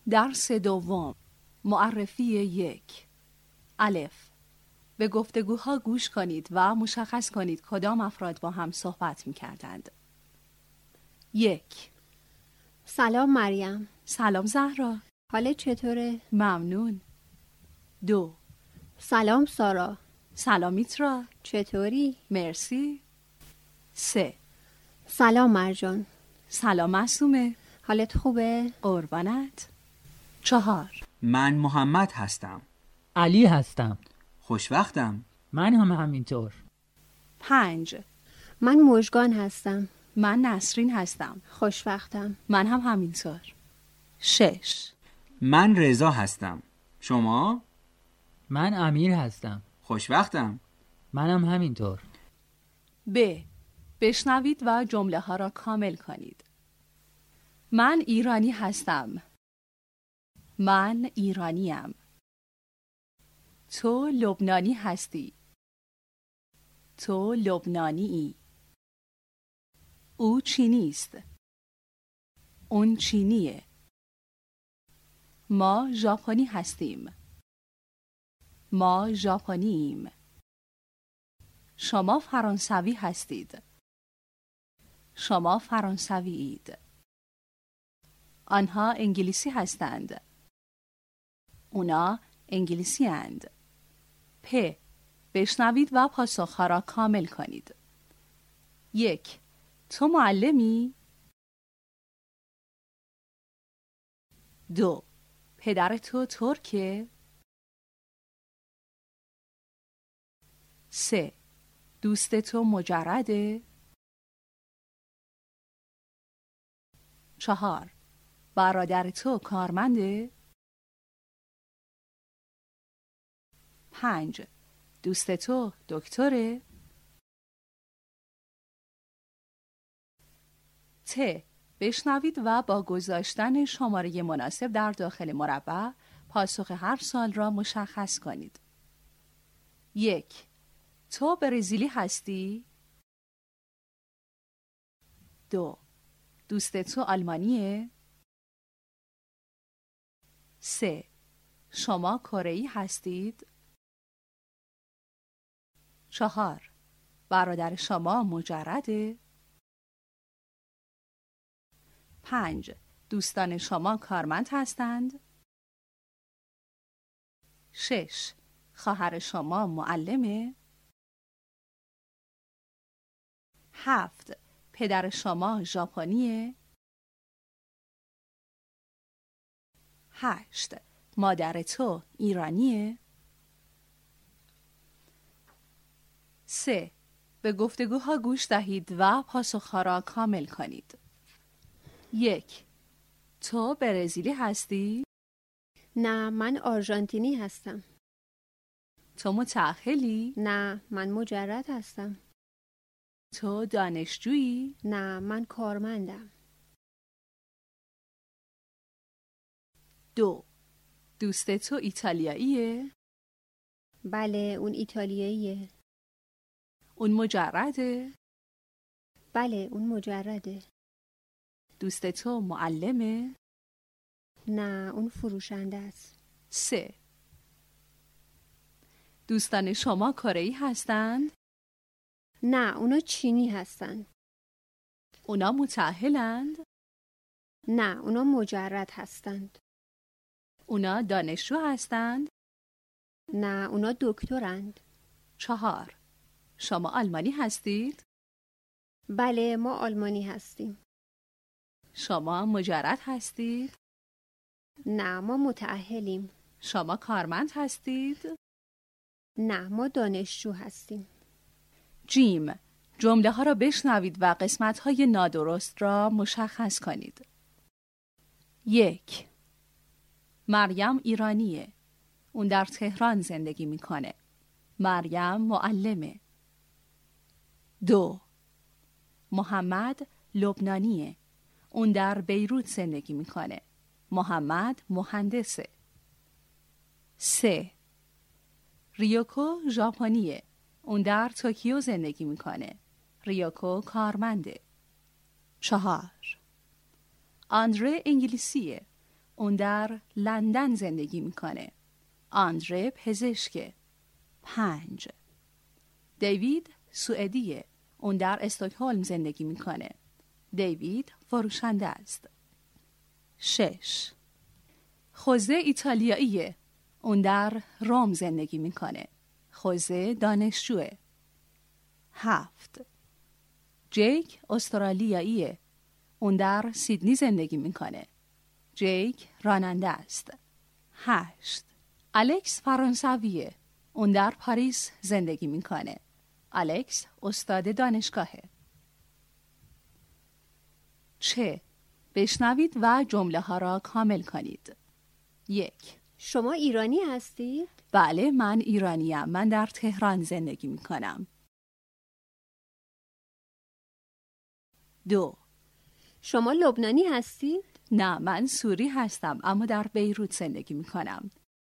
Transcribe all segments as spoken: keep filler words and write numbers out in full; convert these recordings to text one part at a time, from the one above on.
درس دوم. معرفی یک. الف. به گفتگوها گوش کنید و مشخص کنید کدام افراد با هم صحبت می کردند. یک. سلام مریم. سلام زهرا. حالت چطوره؟ ممنون. دو. سلام سارا. سلام میترا. چطوری؟ مرسی. سه. سلام مرجان. سلام معصومه. حالت خوبه؟ قربانت. چهار. من محمد هستم. علی هستم. خوشوقتم. من هم همینطور. پنج. من مژگان هستم. من نسرین هستم. خوشوقتم. من هم همینطور. شش. من رضا هستم. شما؟ من امیر هستم. خوشوقتم. منم همینطور. ب. بشنوید و جمله ها را کامل کنید. من ایرانی هستم. من ایرانیم. تو لبنانی هستی. تو لبنانی. او چینی است. اون چینیه. ما ژاپنی هستیم. ما ژاپنییم. شما فرانسوی هستید. شما فرانسویید. آنها انگلیسی هستند. اونا انگلیسی اند. پ. بشنوید و پاسخها را کامل کنید. یک. تو معلمی؟ دو. پدر تو ترکه؟ سه. دوست تو مجرده؟ چهار. برادر تو کارمنده؟ پنج. دوست تو دکتره؟ ت. بشنوید و با گذاشتن شماره مناسب در داخل مربع پاسخ هر سال را مشخص کنید. یک. تو برزیلی هستی؟ دو. دوست تو آلمانیه؟ سه. شما کره‌ای هستید؟ چهار. برادر شما مجرده؟ پنج. دوستان شما کارمند هستند؟ شش. خواهر شما معلمه؟ هفت. پدر شما ژاپنیه؟ هشت. مادر تو ایرانیه؟ سه. به گفتگوها گوش دهید و پاسخها را کامل کنید. یک. تو برزیلی هستی؟ نه، من آرژانتینی هستم. تو متأهلی؟ نه، من مجرد هستم. تو دانشجویی؟ نه، من کارمندم. دو. دوست تو ایتالیاییه؟ بله، اون ایتالیاییه. اون مجرده؟ بله، اون مجرده. دوست تو معلمه؟ نه، اون فروشنده است. سه. دوستان شما کره‌ای هستند؟ نه، اونا چینی هستند. اونا متأهلند؟ نه، اونا مجرد هستند. اونا دانشجو هستند؟ نه، اونا دکترند. چهار. شما آلمانی هستید؟ بله، ما آلمانی هستیم. شما مجرد هستید؟ نه، ما متأهلیم. شما کارمند هستید؟ نه، ما دانشجو هستیم. جیم. جمله ها را بشنوید و قسمت های نادرست را مشخص کنید. یک. مریم ایرانیه. اون در تهران زندگی میکنه. مریم معلمه. دو. محمد لبنانیه. اون در بیروت زندگی میکنه. محمد مهندسه. سه. ریوکو ژاپنیه. اون در توکیو زندگی میکنه. ریوکو کارمنده. چهار. آندره انگلیسیه. اون در لندن زندگی میکنه. آندره پزشکه. پنج. دیوید سوئدیه. اون در استکهلم زندگی میکنه. دیوید فروشنده است. شش. خوزه ایتالیاییه. اون در روم زندگی میکنه. خوزه دانشجوه. هفت. جیک استرالیاییه. اون در سیدنی زندگی میکنه. جیک راننده است. هشت. الکس فرانسویه. اون در پاریس زندگی میکنه. الکس استاد دانشگاهه. چه؟ بشنوید و جمله ها را کامل کنید. یک. شما ایرانی هستید؟ بله، من ایرانیم. من در تهران زندگی میکنم. دو. شما لبنانی هستید؟ نه، من سوری هستم اما در بیروت زندگی میکنم.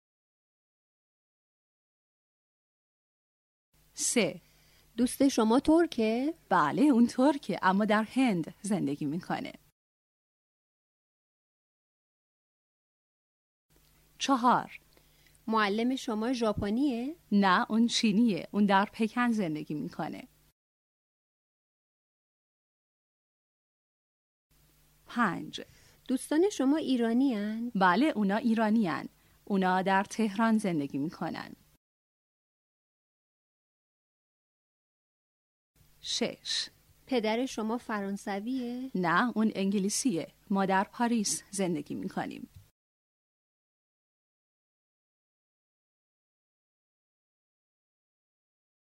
سه. دوست شما ترکه؟ بله، اون ترکه اما در هند زندگی میکنه. چهار. معلم شما ژاپنیه؟ نه، اون چینیه. اون در پکن زندگی میکنه. پنج. دوستان شما ایرانی هن؟ بله، اونا ایرانی هن. اونا در تهران زندگی میکنن. شش. پدر شما فرانسویه؟ نه، اون انگلیسیه. ما در پاریس زندگی میکنیم.